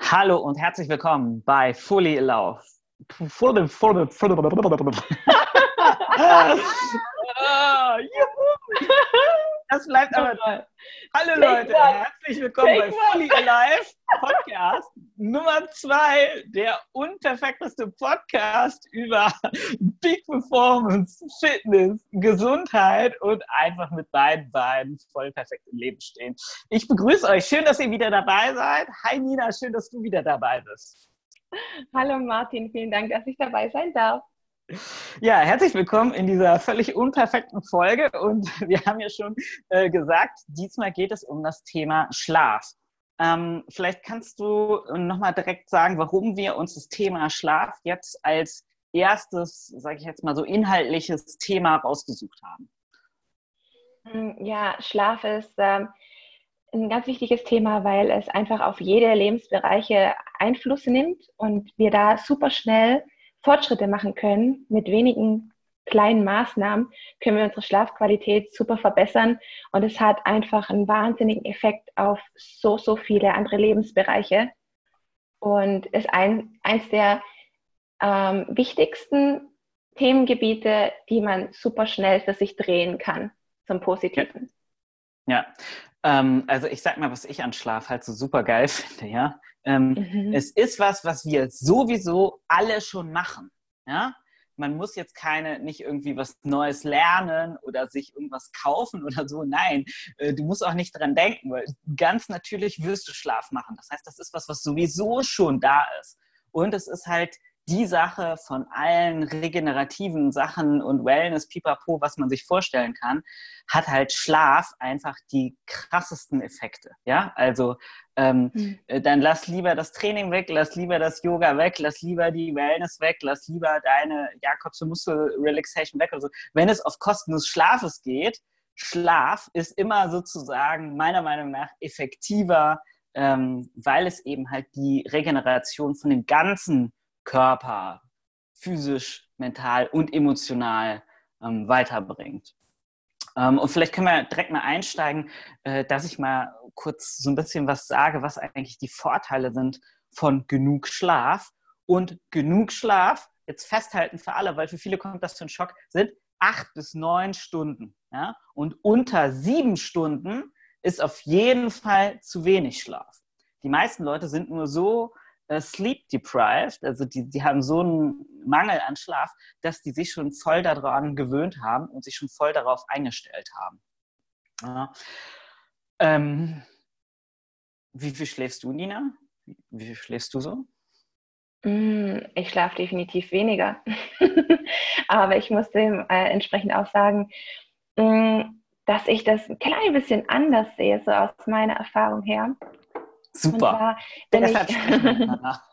Hallo und herzlich willkommen bei Fully Alive. Juhu. Das bleibt aber dran. Hallo Leute, herzlich willkommen bei Fully Alive Podcast Nummer 2, der unperfekteste Podcast über Peak Performance, Fitness, Gesundheit und einfach mit beiden Beinen voll perfekt im Leben stehen. Ich begrüße euch, schön, dass ihr wieder dabei seid. Hi Nina, schön, dass du wieder dabei bist. Hallo Martin, vielen Dank, dass ich dabei sein darf. Ja, herzlich willkommen in dieser völlig unperfekten Folge und wir haben ja schon gesagt, diesmal geht es um das Thema Schlaf. Vielleicht kannst du nochmal direkt sagen, warum wir uns das Thema Schlaf jetzt als erstes, sage ich jetzt mal so, inhaltliches Thema rausgesucht haben. Ja, Schlaf ist ein ganz wichtiges Thema, weil es einfach auf jede Lebensbereiche Einfluss nimmt und wir da super schnell Fortschritte machen können. Mit wenigen kleinen Maßnahmen können wir unsere Schlafqualität super verbessern und es hat einfach einen wahnsinnigen Effekt auf so viele andere Lebensbereiche und ist eins der wichtigsten Themengebiete, die man super schnell für sich drehen kann zum Positiven. Ja, also ich sag mal, was ich an Schlaf halt so super geil finde, ja. Es ist was wir sowieso alle schon machen, ja. Man muss jetzt nicht irgendwie was Neues lernen oder sich irgendwas kaufen oder so. Nein, du musst auch nicht dran denken, weil ganz natürlich wirst du Schlaf machen. Das heißt, das ist was sowieso schon da ist. Und es ist halt die Sache von allen regenerativen Sachen und Wellness, Pipapo, was man sich vorstellen kann, hat halt Schlaf einfach die krassesten Effekte. Ja, also dann lass lieber das Training weg, lass lieber das Yoga weg, lass lieber die Wellness weg, lass lieber deine Jakobs-Muskel-Relaxation weg oder so. Wenn es auf Kosten des Schlafes geht, Schlaf ist immer sozusagen meiner Meinung nach effektiver, weil es eben halt die Regeneration von dem ganzen Körper, physisch, mental und emotional weiterbringt. Und vielleicht können wir direkt mal einsteigen, dass ich mal kurz so ein bisschen was sage, was eigentlich die Vorteile sind von genug Schlaf. Und genug Schlaf, jetzt festhalten für alle, weil für viele kommt das für einen Schock, sind 8 bis 9 Stunden. Ja? Und unter 7 Stunden ist auf jeden Fall zu wenig Schlaf. Die meisten Leute sind nur so sleep deprived, also die haben so einen Mangel an Schlaf, dass die sich schon voll daran gewöhnt haben und sich schon voll darauf eingestellt haben. Ja. Wie viel schläfst du, Nina? Wie viel schläfst du so? Ich schlafe definitiv weniger. Aber ich muss dem entsprechend auch sagen, dass ich das ein klein bisschen anders sehe, so aus meiner Erfahrung her. Super. Und zwar, deshalb sprechen wir danach.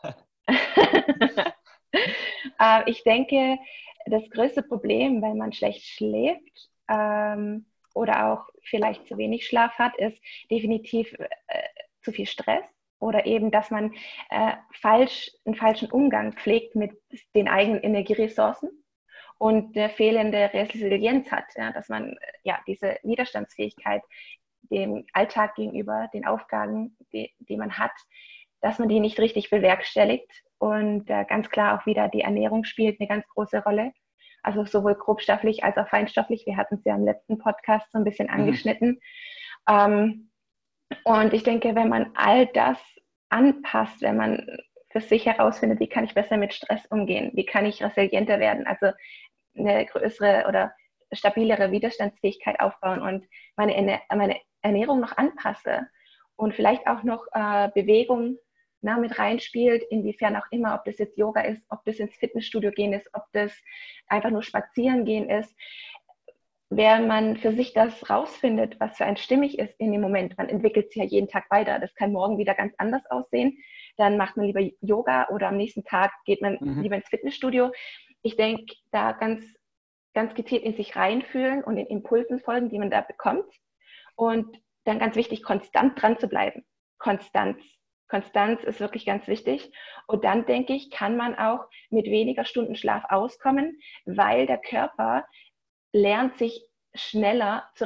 Ich denke, das größte Problem, wenn man schlecht schläft oder auch vielleicht zu wenig Schlaf hat, ist definitiv zu viel Stress oder eben, dass man einen falschen Umgang pflegt mit den eigenen Energieressourcen und eine fehlende Resilienz hat, ja, dass man diese Widerstandsfähigkeit dem Alltag gegenüber, den Aufgaben, die man hat, dass man die nicht richtig bewerkstelligt. Und ganz klar auch wieder die Ernährung spielt eine ganz große Rolle. Also sowohl grobstofflich als auch feinstofflich. Wir hatten es ja im letzten Podcast so ein bisschen angeschnitten. Und ich denke, wenn man all das anpasst, wenn man für sich herausfindet, wie kann ich besser mit Stress umgehen, wie kann ich resilienter werden, also eine größere oder stabilere Widerstandsfähigkeit aufbauen und meine Ernährung noch anpasse und vielleicht auch noch Bewegung mit reinspielt, inwiefern auch immer, ob das jetzt Yoga ist, ob das ins Fitnessstudio gehen ist, ob das einfach nur spazieren gehen ist. Wenn man für sich das rausfindet, was für ein stimmig ist in dem Moment, man entwickelt sich ja jeden Tag weiter, das kann morgen wieder ganz anders aussehen, dann macht man lieber Yoga oder am nächsten Tag geht man lieber ins Fitnessstudio. Ich denke, da ganz gezielt in sich reinfühlen und den Impulsen folgen, die man da bekommt. Und dann ganz wichtig, konstant dran zu bleiben. Konstanz ist wirklich ganz wichtig. Und dann, denke ich, kann man auch mit weniger Stunden Schlaf auskommen, weil der Körper lernt, sich schneller zu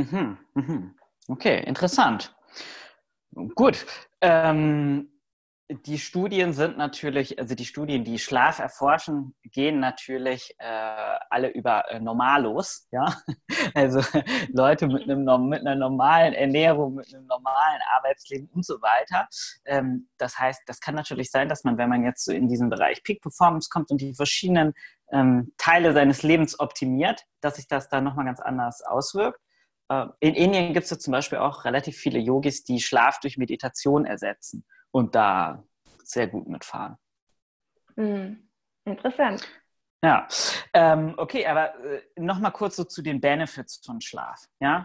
regenerieren. Okay, interessant. Gut. Die Studien sind natürlich, also die Studien, die Schlaf erforschen, gehen natürlich alle über Normalos, ja. Also Leute mit einer normalen Ernährung, mit einem normalen Arbeitsleben und so weiter. Das heißt, das kann natürlich sein, dass man, wenn man jetzt so in diesen Bereich Peak Performance kommt und die verschiedenen Teile seines Lebens optimiert, dass sich das dann nochmal ganz anders auswirkt. In Indien gibt es ja zum Beispiel auch relativ viele Yogis, die Schlaf durch Meditation ersetzen und da sehr gut mitfahren. Interessant. Ja, okay, aber nochmal kurz so zu den Benefits von Schlaf. Ja?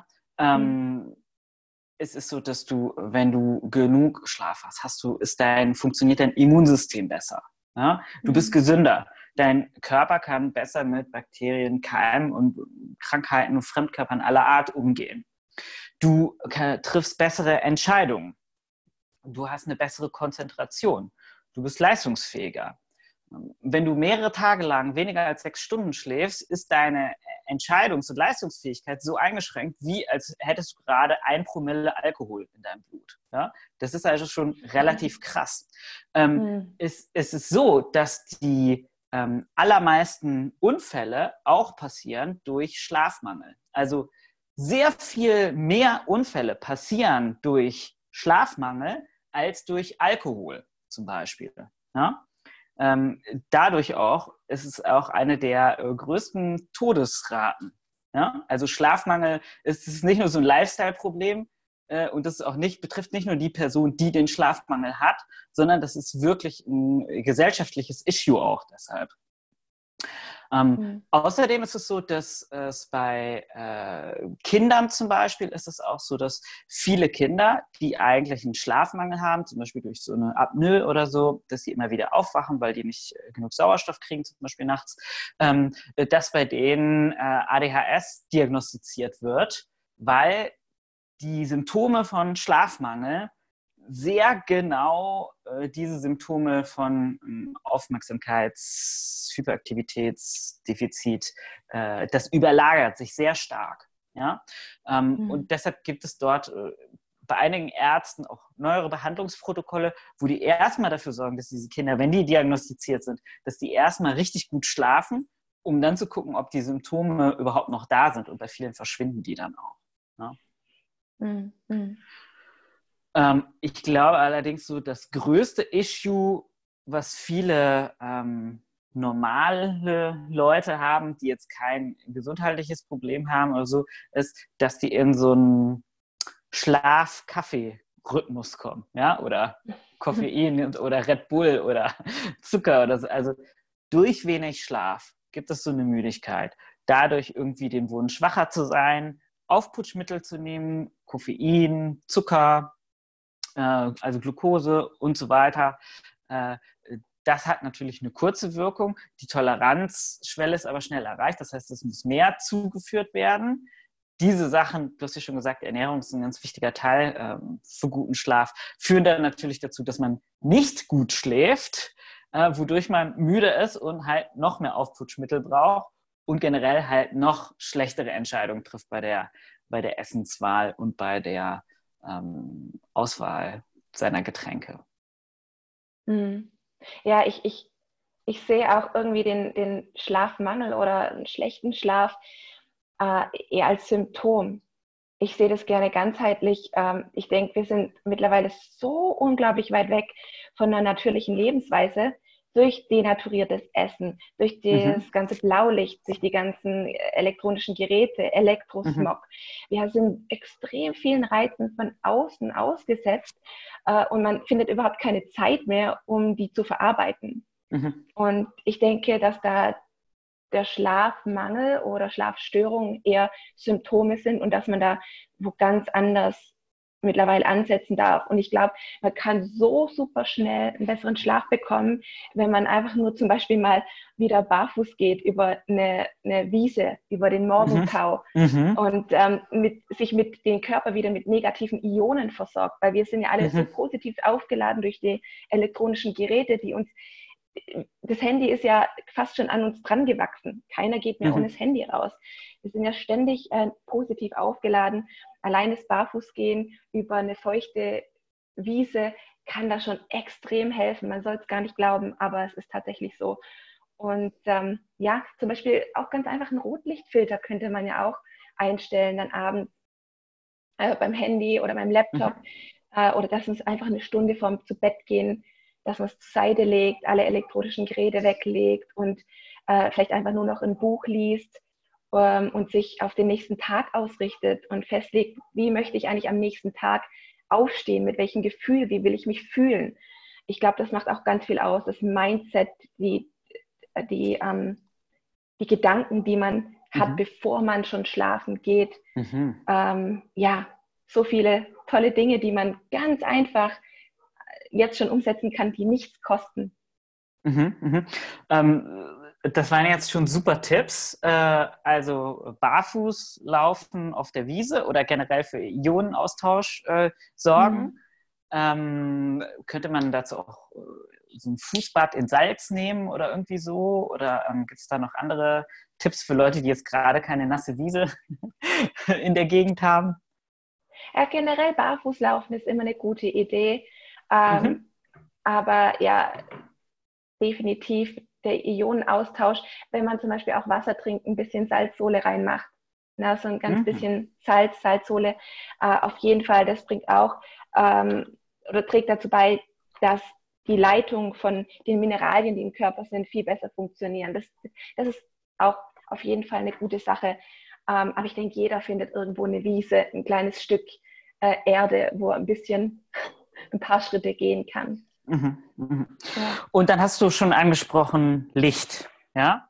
Es ist so, dass du, wenn du genug Schlaf hast, funktioniert dein Immunsystem besser. Ja? Du bist gesünder. Dein Körper kann besser mit Bakterien, Keimen und Krankheiten und Fremdkörpern aller Art umgehen. Du triffst bessere Entscheidungen. Du hast eine bessere Konzentration. Du bist leistungsfähiger. Wenn du mehrere Tage lang weniger als 6 Stunden schläfst, ist deine Entscheidungs- und Leistungsfähigkeit so eingeschränkt, wie als hättest du gerade 1 Promille Alkohol in deinem Blut. Ja? Das ist also schon relativ krass. Es ist so, dass die allermeisten Unfälle auch passieren durch Schlafmangel. Also sehr viel mehr Unfälle passieren durch Schlafmangel als durch Alkohol zum Beispiel. Ja? Dadurch auch ist es auch eine der größten Todesraten. Ja? Also Schlafmangel ist nicht nur so ein Lifestyle-Problem und das auch betrifft nicht nur die Person, die den Schlafmangel hat, sondern das ist wirklich ein gesellschaftliches Issue auch deshalb. Außerdem ist es so, dass es bei Kindern zum Beispiel ist es auch so, dass viele Kinder, die eigentlich einen Schlafmangel haben, zum Beispiel durch so eine Apnoe oder so, dass sie immer wieder aufwachen, weil die nicht genug Sauerstoff kriegen, zum Beispiel nachts, dass bei denen ADHS diagnostiziert wird, weil die Symptome von Schlafmangel sehr genau diese Symptome von Hyperaktivitätsdefizit, das überlagert sich sehr stark. Ja? Und deshalb gibt es dort bei einigen Ärzten auch neuere Behandlungsprotokolle, wo die erstmal dafür sorgen, dass diese Kinder, wenn die diagnostiziert sind, dass die erstmal richtig gut schlafen, um dann zu gucken, ob die Symptome überhaupt noch da sind. Und bei vielen verschwinden die dann auch. Ja? Ich glaube allerdings so, das größte Issue, was viele normale Leute haben, die jetzt kein gesundheitliches Problem haben oder so, ist, dass die in so einen Schlaf-Kaffee-Rhythmus kommen, ja, oder Koffein oder Red Bull oder Zucker oder so. Also durch wenig Schlaf gibt es so eine Müdigkeit. Dadurch irgendwie den Wunsch, wacher zu sein, Aufputschmittel zu nehmen, Koffein, Zucker, also Glucose und so weiter. Das hat natürlich eine kurze Wirkung. Die Toleranzschwelle ist aber schnell erreicht. Das heißt, es muss mehr zugeführt werden. Diese Sachen, du hast ja schon gesagt, Ernährung ist ein ganz wichtiger Teil für guten Schlaf, führen dann natürlich dazu, dass man nicht gut schläft, wodurch man müde ist und halt noch mehr Aufputschmittel braucht und generell halt noch schlechtere Entscheidungen trifft bei der Essenswahl und bei der Auswahl seiner Getränke. Ja, ich sehe auch irgendwie den Schlafmangel oder einen schlechten Schlaf eher als Symptom. Ich sehe das gerne ganzheitlich. Ich denke, wir sind mittlerweile so unglaublich weit weg von einer natürlichen Lebensweise durch denaturiertes Essen, durch das ganze Blaulicht, durch die ganzen elektronischen Geräte, Elektrosmog. Wir sind extrem vielen Reizen von außen ausgesetzt und man findet überhaupt keine Zeit mehr, um die zu verarbeiten. Und ich denke, dass da der Schlafmangel oder Schlafstörungen eher Symptome sind und dass man da wo ganz anders mittlerweile ansetzen darf. Und ich glaube, man kann so super schnell einen besseren Schlaf bekommen, wenn man einfach nur zum Beispiel mal wieder barfuß geht über eine Wiese, über den Morgentau und sich mit dem Körper wieder mit negativen Ionen versorgt, weil wir sind ja alle so positiv aufgeladen durch die elektronischen Geräte, die uns das Handy ist ja fast schon an uns dran gewachsen. Keiner geht mehr ohne das Handy raus. Wir sind ja ständig positiv aufgeladen. Allein das Barfußgehen über eine feuchte Wiese kann da schon extrem helfen. Man soll es gar nicht glauben, aber es ist tatsächlich so. Und ja, zum Beispiel auch ganz einfach einen Rotlichtfilter könnte man ja auch einstellen, dann abends beim Handy oder beim Laptop oder dass man es einfach eine Stunde vorm zu Bett gehen, dass man es zur Seite legt, alle elektronischen Geräte weglegt und vielleicht einfach nur noch ein Buch liest und sich auf den nächsten Tag ausrichtet und festlegt, wie möchte ich eigentlich am nächsten Tag aufstehen, mit welchem Gefühl, wie will ich mich fühlen. Ich glaube, das macht auch ganz viel aus, das Mindset, die Gedanken, die man hat, bevor man schon schlafen geht. Ja, so viele tolle Dinge, die man ganz einfach jetzt schon umsetzen kann, die nichts kosten. Das waren jetzt schon super Tipps. Also barfuß laufen auf der Wiese oder generell für Ionenaustausch sorgen. Könnte man dazu auch so ein Fußbad in Salz nehmen oder irgendwie so? Oder gibt es da noch andere Tipps für Leute, die jetzt gerade keine nasse Wiese in der Gegend haben? Ja, generell barfuß laufen ist immer eine gute Idee. Aber ja, definitiv der Ionenaustausch, wenn man zum Beispiel auch Wasser trinkt, ein bisschen Salzsole reinmacht. Na, so ein ganz bisschen Salzsole. Auf jeden Fall, das bringt auch oder trägt dazu bei, dass die Leitung von den Mineralien, die im Körper sind, viel besser funktionieren. Das ist auch auf jeden Fall eine gute Sache. Aber ich denke, jeder findet irgendwo eine Wiese, ein kleines Stück Erde, wo er ein paar Schritte gehen kann. Ja. Und dann hast du schon angesprochen Licht. Ja?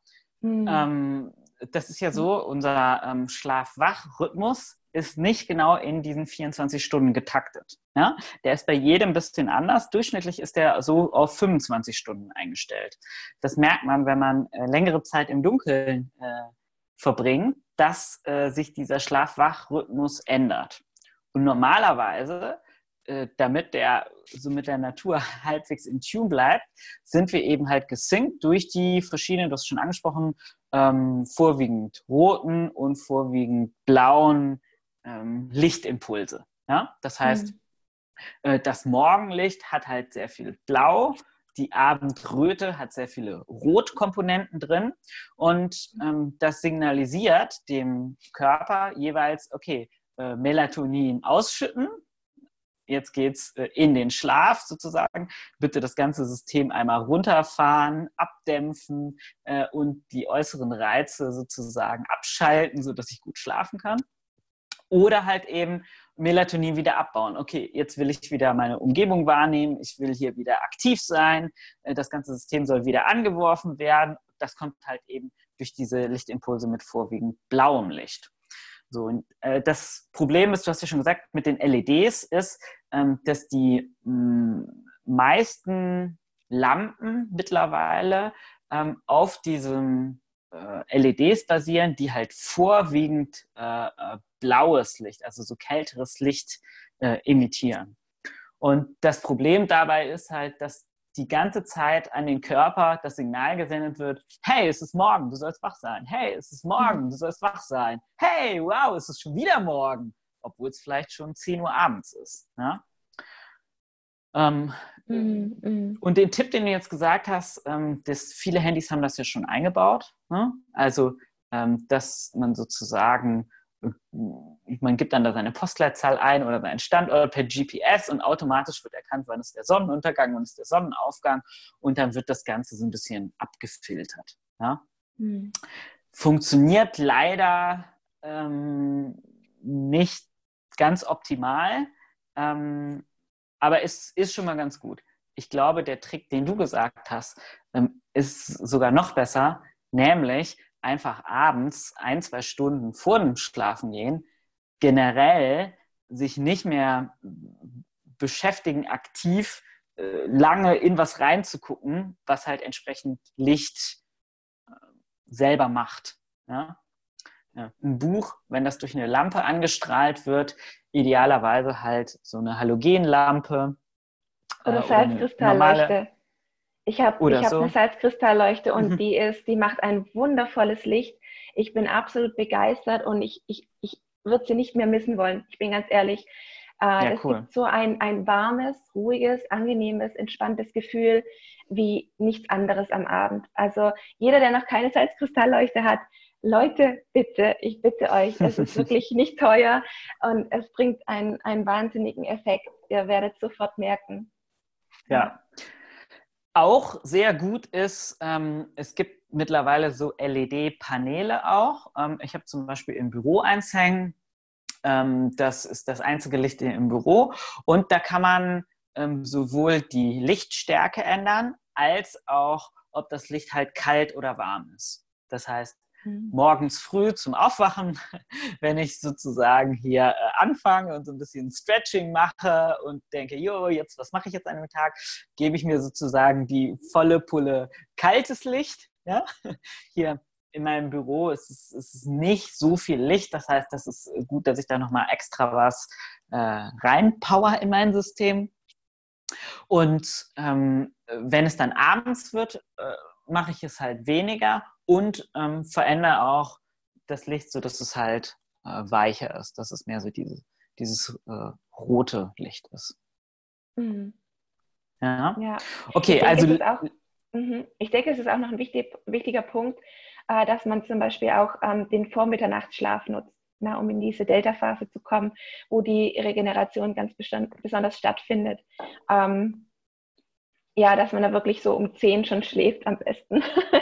Das ist ja so, unser Schlaf-Wach-Rhythmus ist nicht genau in diesen 24 Stunden getaktet. Ja? Der ist bei jedem ein bisschen anders. Durchschnittlich ist der so auf 25 Stunden eingestellt. Das merkt man, wenn man längere Zeit im Dunkeln verbringt, dass sich dieser Schlaf-Wach-Rhythmus ändert. Und normalerweise, damit der so mit der Natur halbwegs in Tune bleibt, sind wir eben halt gesynkt durch die verschiedenen, du hast schon angesprochen, vorwiegend roten und vorwiegend blauen Lichtimpulse. Ja? Das heißt, das Morgenlicht hat halt sehr viel Blau, die Abendröte hat sehr viele Rotkomponenten drin und das signalisiert dem Körper jeweils, okay, Melatonin ausschütten, jetzt geht's in den Schlaf sozusagen, bitte das ganze System einmal runterfahren, abdämpfen und die äußeren Reize sozusagen abschalten, sodass ich gut schlafen kann. Oder halt eben Melatonin wieder abbauen. Okay, jetzt will ich wieder meine Umgebung wahrnehmen, ich will hier wieder aktiv sein, das ganze System soll wieder angeworfen werden. Das kommt halt eben durch diese Lichtimpulse mit vorwiegend blauem Licht. So, und das Problem ist, du hast ja schon gesagt, mit den LEDs ist, dass die meisten Lampen mittlerweile auf diesen LEDs basieren, die halt vorwiegend blaues Licht, also so kälteres Licht emittieren. Und das Problem dabei ist halt, dass die ganze Zeit an den Körper das Signal gesendet wird, hey, es ist morgen, du sollst wach sein. Hey, es ist morgen, du sollst wach sein. Hey, wow, es ist schon wieder morgen, obwohl es vielleicht schon 10 Uhr abends ist. Ja? Und den Tipp, den du jetzt gesagt hast, dass viele Handys haben das ja schon eingebaut. Ne? Also, dass man sozusagen, man gibt dann da seine Postleitzahl ein oder seinen Standort per GPS und automatisch wird erkannt, wann ist der Sonnenuntergang, wann ist der Sonnenaufgang und dann wird das Ganze so ein bisschen abgefiltert. Ja? Funktioniert leider nicht ganz optimal, aber es ist schon mal ganz gut. Ich glaube, der Trick, den du gesagt hast, ist sogar noch besser, nämlich einfach abends 1-2 Stunden vor dem Schlafengehen generell sich nicht mehr beschäftigen, aktiv lange in was reinzugucken, was halt entsprechend Licht selber macht. Ja? Ja. Ein Buch, wenn das durch eine Lampe angestrahlt wird, idealerweise halt so eine Halogenlampe. Oder Salzkristallleuchte. Ich habe so eine Salzkristallleuchte und die macht ein wundervolles Licht. Ich bin absolut begeistert und ich würde sie nicht mehr missen wollen. Ich bin ganz ehrlich. Das gibt so ein warmes, ruhiges, angenehmes, entspanntes Gefühl wie nichts anderes am Abend. Also jeder, der noch keine Salzkristallleuchte hat, Leute, bitte, ich bitte euch, es ist wirklich nicht teuer und es bringt einen wahnsinnigen Effekt. Ihr werdet sofort merken. Ja. Auch sehr gut ist, es gibt mittlerweile so LED-Paneele auch. Ich habe zum Beispiel im Büro eins hängen. Das ist das einzige Licht im Büro. Und da kann man sowohl die Lichtstärke ändern, als auch, ob das Licht halt kalt oder warm ist. Das heißt, morgens früh zum Aufwachen, wenn ich sozusagen hier anfange und so ein bisschen Stretching mache und denke, jetzt, was mache ich jetzt an dem Tag, gebe ich mir sozusagen die volle Pulle kaltes Licht. Ja? Hier in meinem Büro ist es nicht so viel Licht, das heißt, das ist gut, dass ich da nochmal extra was reinpower in mein System. Und wenn es dann abends wird, mache ich es halt weniger und verändere auch das Licht, sodass es halt weicher ist, dass es mehr so dieses rote Licht ist. Mhm. Ja. Okay, also ich denke, es ist auch noch ein wichtiger Punkt, dass man zum Beispiel auch den Vormitternachtsschlaf nutzt, um in diese Delta-Phase zu kommen, wo die Regeneration ganz besonders stattfindet. Dass man da wirklich so um 10 schon schläft am besten.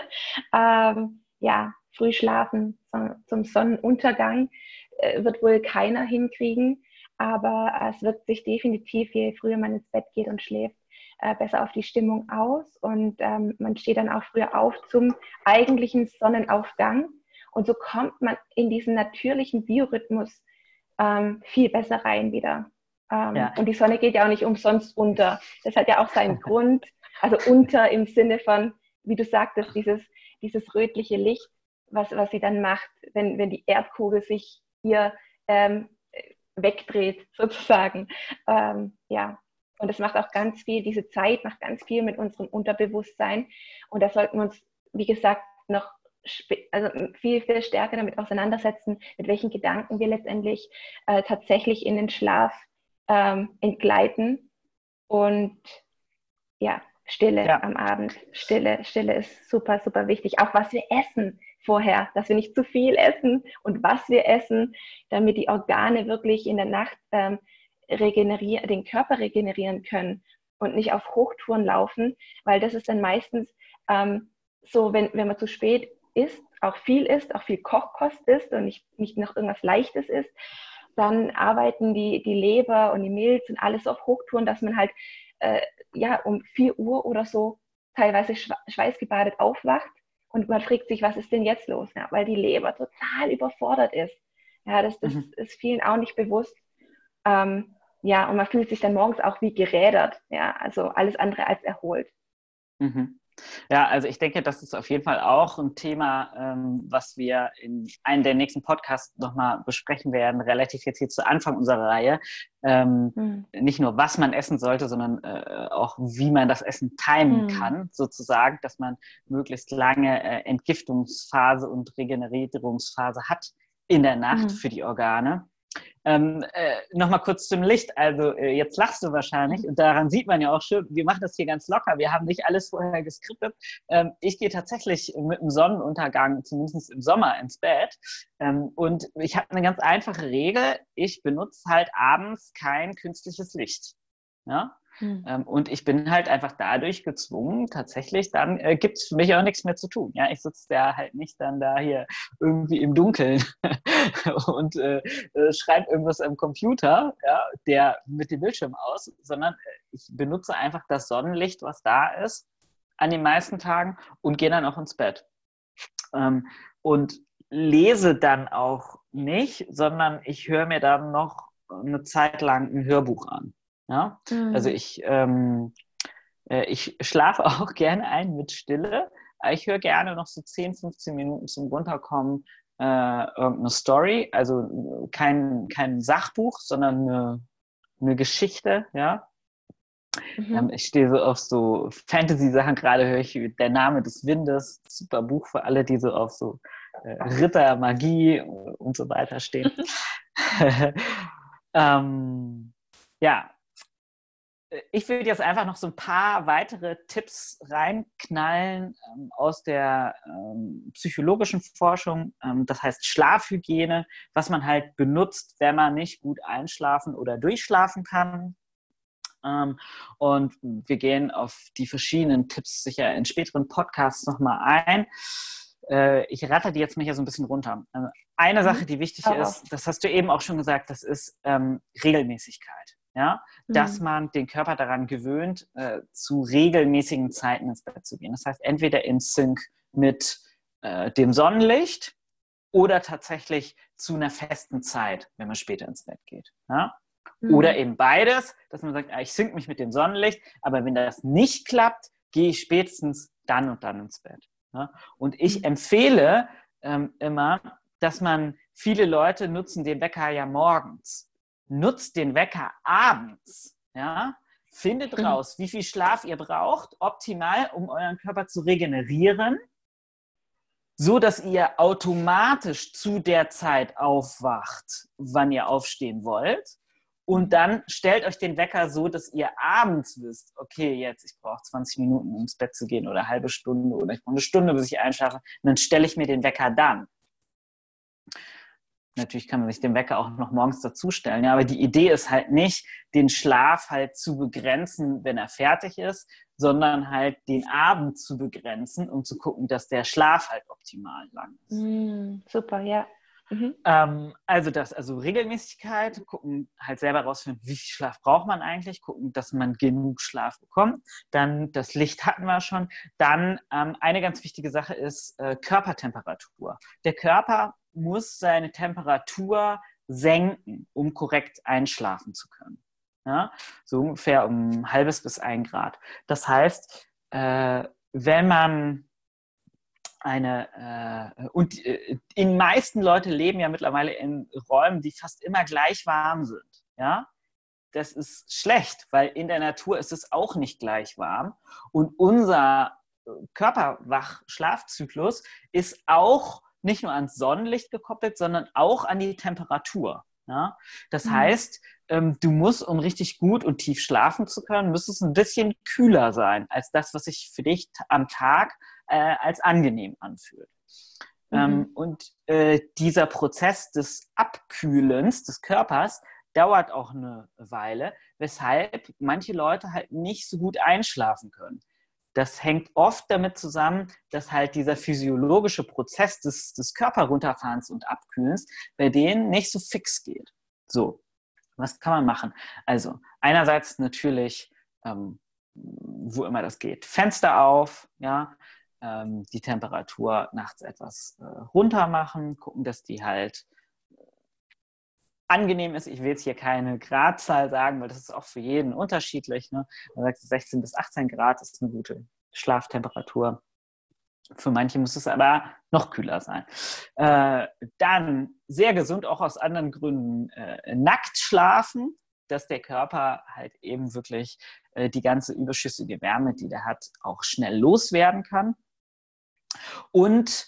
Früh schlafen zum Sonnenuntergang wird wohl keiner hinkriegen, aber es wirkt sich definitiv, je früher man ins Bett geht und schläft, besser auf die Stimmung aus und man steht dann auch früher auf zum eigentlichen Sonnenaufgang und so kommt man in diesen natürlichen Biorhythmus viel besser rein wieder. Und die Sonne geht ja auch nicht umsonst unter. Das hat ja auch seinen Grund, also unter im Sinne von, wie du sagtest, dieses rötliche Licht, was sie dann macht, wenn die Erdkugel sich hier wegdreht sozusagen. Und das macht auch ganz viel, diese Zeit macht ganz viel mit unserem Unterbewusstsein. Und da sollten wir uns, wie gesagt, noch viel, viel stärker damit auseinandersetzen, mit welchen Gedanken wir letztendlich tatsächlich in den Schlaf entgleiten. Und Stille am Abend. Stille ist super, super wichtig. Auch was wir essen vorher, dass wir nicht zu viel essen und was wir essen, damit die Organe wirklich in der Nacht den Körper regenerieren können und nicht auf Hochtouren laufen, weil das ist dann meistens so, wenn man zu spät isst, auch viel Kochkost isst und nicht noch irgendwas Leichtes isst, dann arbeiten die Leber und die Milz und alles auf Hochtouren, dass man halt um 4 Uhr oder so teilweise schweißgebadet aufwacht und man fragt sich, was ist denn jetzt los? Ja, weil die Leber total überfordert ist. Ja, das ist vielen auch nicht bewusst. Und man fühlt sich dann morgens auch wie gerädert. Ja, also alles andere als erholt. Mhm. Ja, also ich denke, das ist auf jeden Fall auch ein Thema, was wir in einem der nächsten Podcasts nochmal besprechen werden, relativ jetzt hier zu Anfang unserer Reihe. Nicht nur, was man essen sollte, sondern auch, wie man das Essen timen kann, sozusagen, dass man möglichst lange Entgiftungsphase und Regenerierungsphase hat in der Nacht für die Organe. Nochmal kurz zum Licht. Also jetzt lachst du wahrscheinlich und daran sieht man ja auch schön, wir machen das hier ganz locker. Wir haben nicht alles vorher geskriptet. Ich gehe tatsächlich mit dem Sonnenuntergang, zumindest im Sommer, ins Bett. Und ich habe eine ganz einfache Regel. Ich benutze halt abends kein künstliches Licht. Ja? Und ich bin halt einfach dadurch gezwungen, tatsächlich, dann gibt es für mich auch nichts mehr zu tun. Ja? Ich sitze da halt nicht dann da hier irgendwie im Dunkeln und schreibe irgendwas am Computer, ja, der mit dem Bildschirm aus, sondern ich benutze einfach das Sonnenlicht, was da ist, an den meisten Tagen und gehe dann auch ins Bett. Und lese dann auch nicht, sondern ich höre mir dann noch eine Zeit lang ein Hörbuch an. Ja? Also ich schlafe auch gerne ein mit Stille. Ich höre gerne noch so 10, 15 Minuten zum Runterkommen irgendeine Story. Also kein Sachbuch, sondern eine Geschichte. Ja? Ich stehe so auf so Fantasy-Sachen. Gerade höre ich Der Name des Windes. Super Buch für alle, die so auf so Ritter, Magie und so weiter stehen. Ja, ich will jetzt einfach noch so ein paar weitere Tipps reinknallen aus der psychologischen Forschung. Das heißt Schlafhygiene, was man halt benutzt, wenn man nicht gut einschlafen oder durchschlafen kann. Und wir gehen auf die verschiedenen Tipps sicher in späteren Podcasts nochmal ein. Ich ratter die jetzt mal hier so ein bisschen runter. Eine Sache, die wichtig ist, das hast du eben auch schon gesagt, das ist Regelmäßigkeit. Ja? Dass man den Körper daran gewöhnt, zu regelmäßigen Zeiten ins Bett zu gehen. Das heißt, entweder in Sync mit dem Sonnenlicht oder tatsächlich zu einer festen Zeit, wenn man später ins Bett geht. Ja? Oder eben beides, dass man sagt, ich sync mich mit dem Sonnenlicht, aber wenn das nicht klappt, gehe ich spätestens dann und dann ins Bett. Ja? Und ich empfehle immer, dass viele Leute nutzen den Wecker ja morgens. Nutzt den Wecker abends. Ja? Findet raus, wie viel Schlaf ihr braucht, optimal, um euren Körper zu regenerieren, so dass ihr automatisch zu der Zeit aufwacht, wann ihr aufstehen wollt. Und dann stellt euch den Wecker so, dass ihr abends wisst, okay, jetzt, ich brauche 20 Minuten, um ins Bett zu gehen oder eine halbe Stunde oder ich brauche eine Stunde, bis ich einschlafe. Und dann stelle ich mir den Wecker dann. Natürlich kann man sich den Wecker auch noch morgens dazustellen, ja, aber die Idee ist halt nicht, den Schlaf halt zu begrenzen, wenn er fertig ist, sondern halt den Abend zu begrenzen, um zu gucken, dass der Schlaf halt optimal lang ist. Super, ja. Also Regelmäßigkeit, gucken, halt selber rausfinden, wie viel Schlaf braucht man eigentlich, gucken, dass man genug Schlaf bekommt. Dann das Licht hatten wir schon. Dann eine ganz wichtige Sache ist Körpertemperatur. Der Körper muss seine Temperatur senken, um korrekt einschlafen zu können. Ja? So ungefähr um 0,5 bis 1 Grad. Das heißt, wenn man und die meisten Leute leben ja mittlerweile in Räumen, die fast immer gleich warm sind. Ja? Das ist schlecht, weil in der Natur ist es auch nicht gleich warm. Und unser Körperwach-Schlafzyklus ist auch nicht nur ans Sonnenlicht gekoppelt, sondern auch an die Temperatur. Ja? Das heißt, du musst, um richtig gut und tief schlafen zu können, müsstest ein bisschen kühler sein als das, was sich für dich am Tag als angenehm anfühlt. Und dieser Prozess des Abkühlens des Körpers dauert auch eine Weile, weshalb manche Leute halt nicht so gut einschlafen können. Das hängt oft damit zusammen, dass halt dieser physiologische Prozess des Körperrunterfahrens und Abkühlens bei denen nicht so fix geht. So, was kann man machen? Also einerseits natürlich, wo immer das geht, Fenster auf, ja, die Temperatur nachts etwas runter machen, gucken, dass die halt angenehm ist. Ich will jetzt hier keine Gradzahl sagen, weil das ist auch für jeden unterschiedlich. Ne? Man sagt, 16 bis 18 Grad ist eine gute Schlaftemperatur. Für manche muss es aber noch kühler sein. Dann sehr gesund, auch aus anderen Gründen, nackt schlafen, dass der Körper halt eben wirklich die ganze überschüssige Wärme, die der hat, auch schnell loswerden kann. Und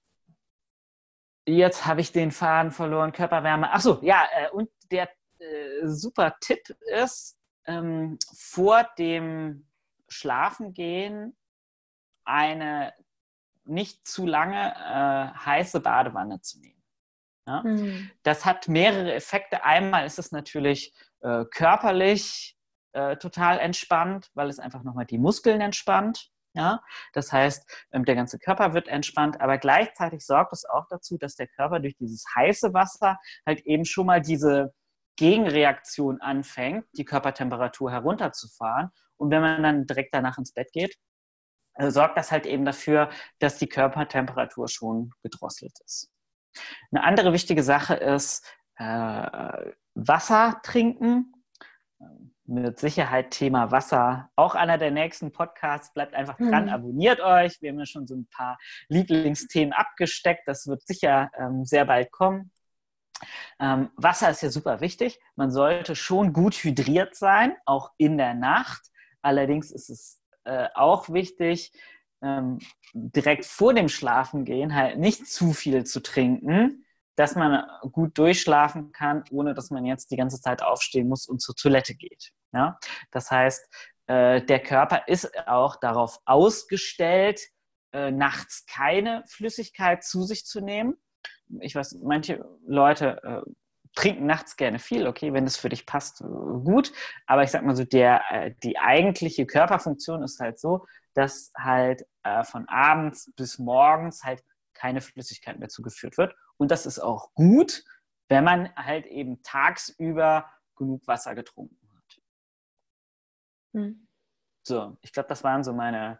jetzt habe ich den Faden verloren, Körperwärme. Achso, ja, und der super Tipp ist, vor dem Schlafengehen eine nicht zu lange heiße Badewanne zu nehmen. Ja? Das hat mehrere Effekte. Einmal ist es natürlich körperlich total entspannt, weil es einfach nochmal die Muskeln entspannt. Ja? Das heißt, der ganze Körper wird entspannt, aber gleichzeitig sorgt es auch dazu, dass der Körper durch dieses heiße Wasser halt eben schon mal diese Gegenreaktion anfängt, die Körpertemperatur herunterzufahren. Und wenn man dann direkt danach ins Bett geht, sorgt das halt eben dafür, dass die Körpertemperatur schon gedrosselt ist. Eine andere wichtige Sache ist Wasser trinken. Mit Sicherheit Thema Wasser. Auch einer der nächsten Podcasts. Bleibt einfach dran, abonniert euch. Wir haben ja schon so ein paar Lieblingsthemen abgesteckt. Das wird sicher sehr bald kommen. Wasser ist ja super wichtig. Man sollte schon gut hydriert sein, auch in der Nacht. Allerdings ist es auch wichtig, direkt vor dem Schlafengehen halt nicht zu viel zu trinken, dass man gut durchschlafen kann, ohne dass man jetzt die ganze Zeit aufstehen muss und zur Toilette geht. Ja? Das heißt, der Körper ist auch darauf ausgestellt, nachts keine Flüssigkeit zu sich zu nehmen. Ich weiß, manche Leute trinken nachts gerne viel, okay, wenn es für dich passt, gut. Aber ich sag mal so, die eigentliche Körperfunktion ist halt so, dass halt von abends bis morgens halt keine Flüssigkeit mehr zugeführt wird. Und das ist auch gut, wenn man halt eben tagsüber genug Wasser getrunken hat. Hm. So, ich glaube, das waren so meine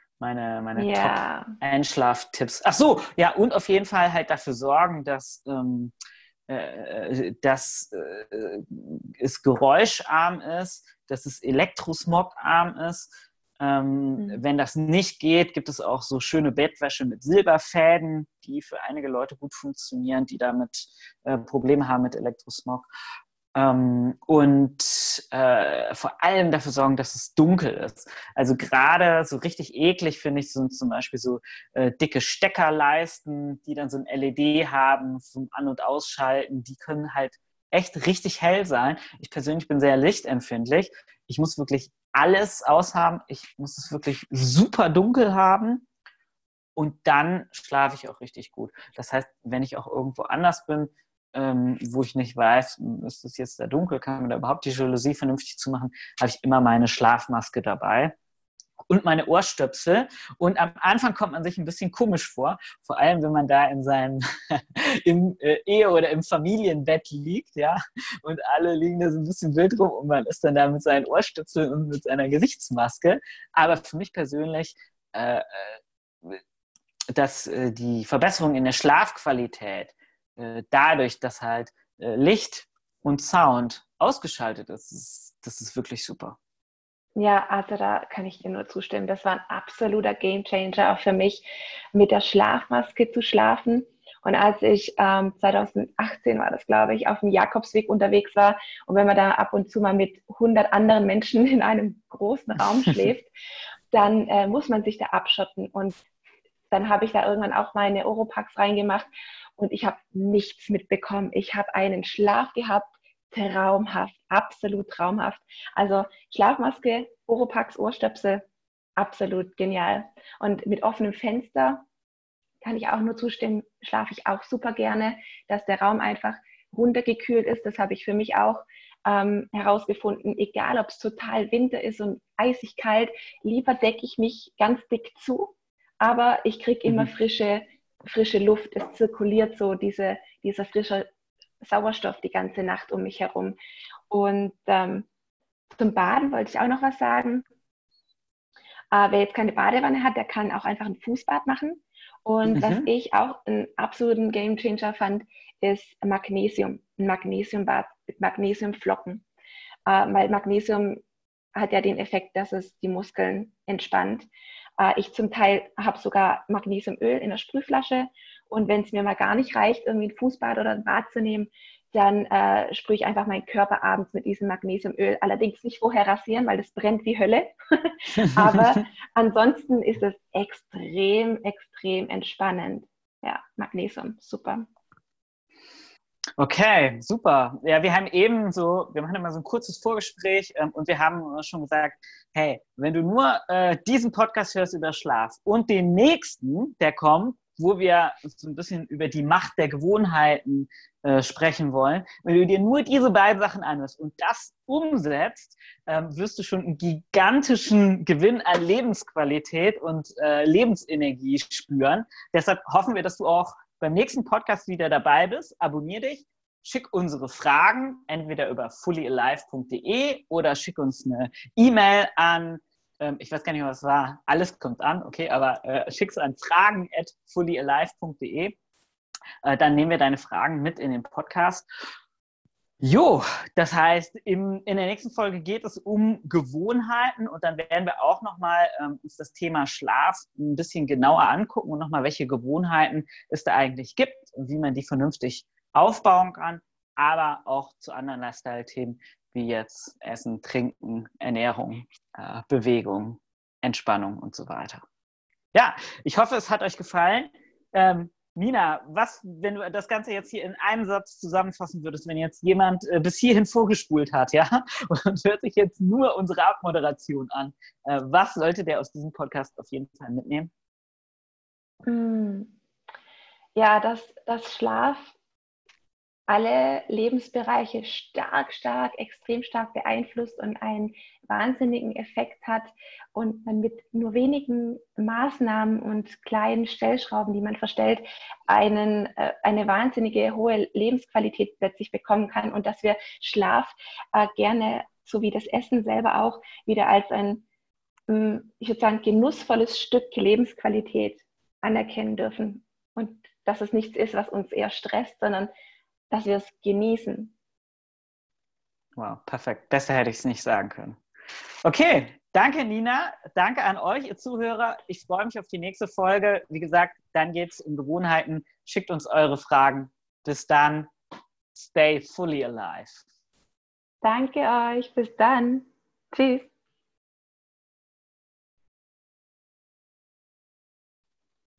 Top-Einschlaftipps. Ach so, ja, und auf jeden Fall halt dafür sorgen, dass es geräuscharm ist, dass es elektrosmogarm ist. Wenn das nicht geht, gibt es auch so schöne Bettwäsche mit Silberfäden, die für einige Leute gut funktionieren, die damit Probleme haben mit Elektrosmog. Und vor allem dafür sorgen, dass es dunkel ist. Also gerade so richtig eklig, finde ich, sind zum Beispiel so dicke Steckerleisten, die dann so ein LED haben zum An- und Ausschalten. Die können halt echt richtig hell sein. Ich persönlich bin sehr lichtempfindlich. Ich muss wirklich alles aushaben. Ich muss es wirklich super dunkel haben. Und dann schlafe ich auch richtig gut. Das heißt, wenn ich auch irgendwo anders bin, wo ich nicht weiß, ist es jetzt da dunkel, kann man da überhaupt die Jalousie vernünftig zumachen, habe ich immer meine Schlafmaske dabei und meine Ohrstöpsel. Und am Anfang kommt man sich ein bisschen komisch vor allem, wenn man da in seinem im Ehe- oder im Familienbett liegt, ja, und alle liegen da so ein bisschen wild rum und man ist dann da mit seinen Ohrstöpseln und mit seiner Gesichtsmaske. Aber für mich persönlich dass die Verbesserung in der Schlafqualität dadurch, dass halt Licht und Sound ausgeschaltet ist, das ist wirklich super. Ja, also da kann ich dir nur zustimmen. Das war ein absoluter Gamechanger auch für mich, mit der Schlafmaske zu schlafen. Und als ich 2018 war das, glaube ich, auf dem Jakobsweg unterwegs war und wenn man da ab und zu mal mit 100 anderen Menschen in einem großen Raum schläft, dann muss man sich da abschotten. Und dann habe ich da irgendwann auch meine Oropax reingemacht und ich habe nichts mitbekommen. Ich habe einen Schlaf gehabt, traumhaft, absolut traumhaft. Also Schlafmaske, Oropax, Ohrstöpsel, absolut genial. Und mit offenem Fenster kann ich auch nur zustimmen, schlafe ich auch super gerne, dass der Raum einfach runtergekühlt ist. Das habe ich für mich auch herausgefunden. Egal, ob es total Winter ist und eisig kalt, lieber decke ich mich ganz dick zu, aber ich kriege immer frische Luft. Es zirkuliert so dieser frische Sauerstoff die ganze Nacht um mich herum. Und zum Baden wollte ich auch noch was sagen. Wer jetzt keine Badewanne hat, der kann auch einfach ein Fußbad machen. Und was ich auch einen absoluten Gamechanger fand, ist Magnesium. Ein Magnesiumbad mit Magnesiumflocken. Weil Magnesium hat ja den Effekt, dass es die Muskeln entspannt. Ich zum Teil habe sogar Magnesiumöl in der Sprühflasche. Und wenn es mir mal gar nicht reicht, irgendwie ein Fußbad oder ein Bad zu nehmen, dann sprühe ich einfach meinen Körper abends mit diesem Magnesiumöl. Allerdings nicht vorher rasieren, weil das brennt wie Hölle. Aber ansonsten ist es extrem, extrem entspannend. Ja, Magnesium, super. Okay, super. Ja, wir haben immer so ein kurzes Vorgespräch und wir haben schon gesagt, hey, wenn du nur diesen Podcast hörst über Schlaf und den nächsten, der kommt, wo wir so ein bisschen über die Macht der Gewohnheiten sprechen wollen, wenn du dir nur diese beiden Sachen anhörst und das umsetzt, wirst du schon einen gigantischen Gewinn an Lebensqualität und Lebensenergie spüren. Deshalb hoffen wir, dass du auch beim nächsten Podcast wieder dabei bist. Abonnier dich, schick unsere Fragen entweder über fullyalive.de oder schick uns eine E-Mail an, ich weiß gar nicht, was es war, alles kommt an, okay, aber schick es an fragen@fullyalive.de. Dann nehmen wir deine Fragen mit in den Podcast. Jo, das heißt, in der nächsten Folge geht es um Gewohnheiten und dann werden wir auch nochmal uns das Thema Schlaf ein bisschen genauer angucken und nochmal, welche Gewohnheiten es da eigentlich gibt und wie man die vernünftig aufbauen kann, aber auch zu anderen Lifestyle-Themen wie jetzt Essen, Trinken, Ernährung, Bewegung, Entspannung und so weiter. Ja, ich hoffe, es hat euch gefallen. Nina, wenn du das Ganze jetzt hier in einem Satz zusammenfassen würdest, wenn jetzt jemand bis hierhin vorgespult hat, ja, und hört sich jetzt nur unsere Abmoderation an, was sollte der aus diesem Podcast auf jeden Fall mitnehmen? Ja, dass Schlaf alle Lebensbereiche extrem stark beeinflusst und einen wahnsinnigen Effekt hat und man mit nur wenigen Maßnahmen und kleinen Stellschrauben, die man verstellt, eine wahnsinnige hohe Lebensqualität plötzlich bekommen kann und dass wir Schlaf gerne, so wie das Essen selber auch, wieder als ein, ich würde sagen, genussvolles Stück Lebensqualität anerkennen dürfen und dass es nichts ist, was uns eher stresst, sondern dass wir es genießen. Wow, perfekt. Besser hätte ich es nicht sagen können. Okay, danke Nina. Danke an euch, ihr Zuhörer. Ich freue mich auf die nächste Folge. Wie gesagt, dann geht es um Gewohnheiten. Schickt uns eure Fragen. Bis dann. Stay fully alive. Danke euch. Bis dann. Tschüss.